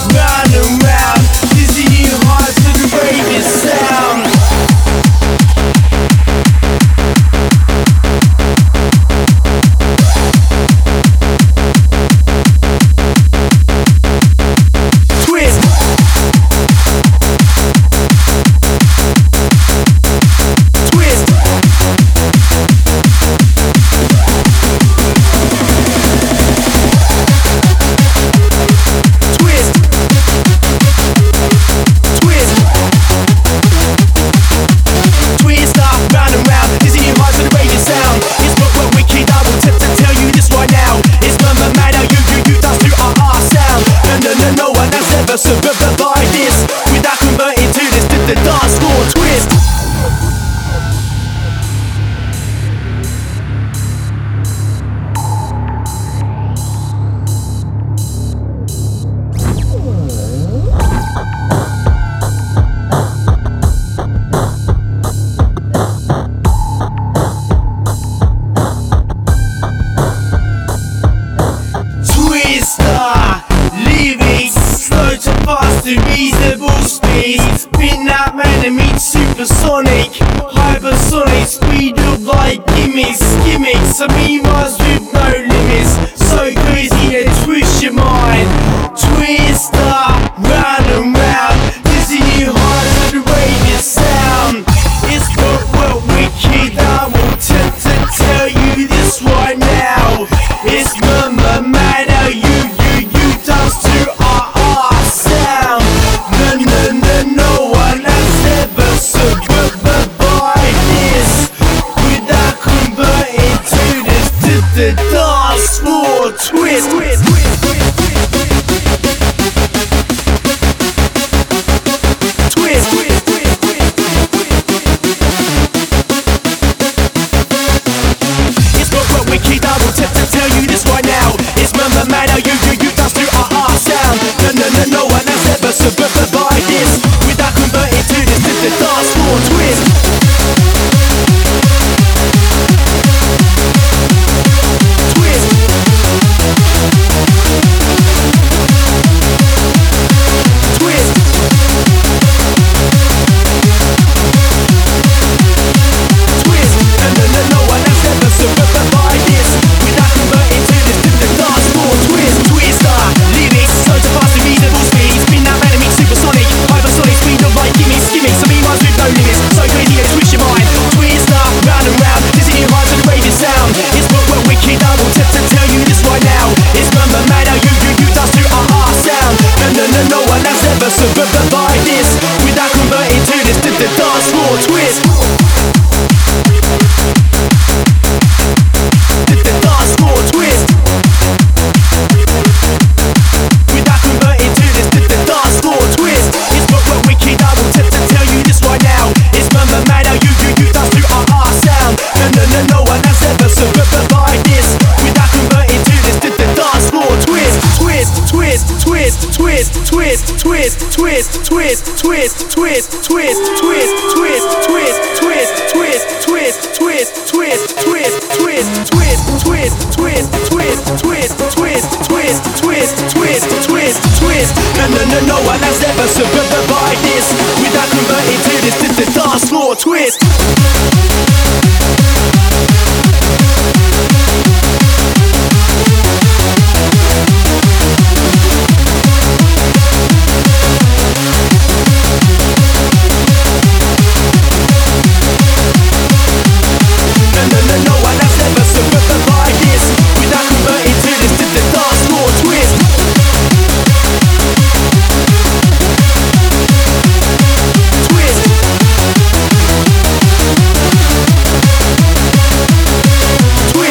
round and round, dizzying heights to the raving sound. Survive this without converting to this the dance floor twist. Fast to reasonable speed. Spin that man and meet supersonic, hypersonic speed of like gimmicks. I mean rhymes with no limits. So crazy they twist your mind. Twister, round and round, dizzy high to the raving sound. It's well wicked, I will tend to tell you this right now. It's mama man, how you dance to no one has ever survived this without converting to this the dance floor twist. It's well wicked, I will tend to tell you this right now. It's mama man, how you dance to our sound. No one has ever survived this without converting to this the dance floor twist. No one has ever survived this without converting to this the dance floor twist. Twister, lyrics, so to fast and reasonable speed. Spin that man and meet supersonic, hypersonic speed of like gimmicks. I mean rhymes with no limits, so crazy they twist your mind. Twister, round and round, dizzying heights to the raving sound. It's well wicked, I will tend to tell you this right now. It's mama man, how you dance to our sound. No one has ever survived this without converting to this the dance floor twist. No one has ever survived this without converting to this the dance floor twist. No one has ever survived this without converting to this the dance floor twist. Twist.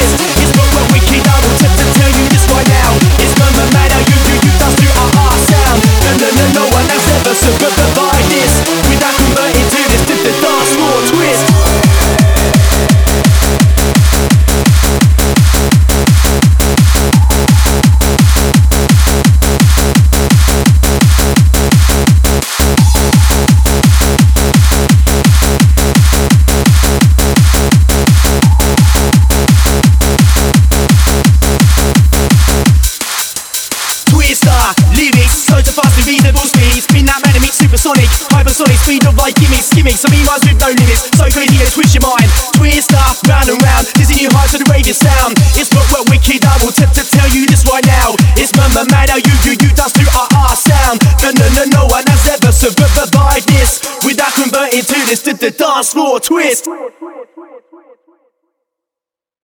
Hypersonic speed of like gimmicks, gimmicks. Some rhymes with no limits, so crazy they twist your mind. Twister, round and round, dizzy new heights of the raving sound. It's what wicked, I will tell you this right now. It's mad how you does to our sound. No one has ever survived this without converting to this the dance floor twist.